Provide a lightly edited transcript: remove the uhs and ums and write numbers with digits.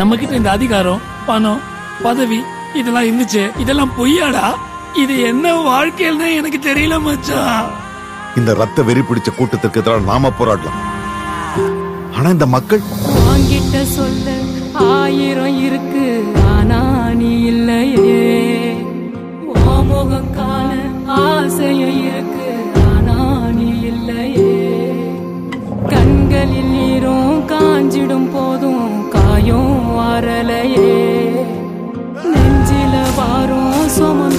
நம்ம கிட்ட இந்த அதிகாரம், பணம், பதவி இதெல்லாம் இருந்துச்சு. இதெல்லாம் பொய்யாடா. இது என்ன வாழ்க்கையில எனக்கு தெரியல மச்சான். இந்த ரத்த வெறி பிடிச்ச கூட்டத்திற்கு எதிராக நாம போராடலாம். ஆனா இந்த மக்கள் வாங்கிட்ட சொல்ல 1000 இருக்கு, ஆனா நீ இல்லையே. முகம் காண ஆசையும் இருக்கு, ஆனா நீ இல்லையே. கண்களில் நீரும் காஞ்சிடும் போதும் காயும் வரலையே. நெஞ்சில வாரும் சுமந்து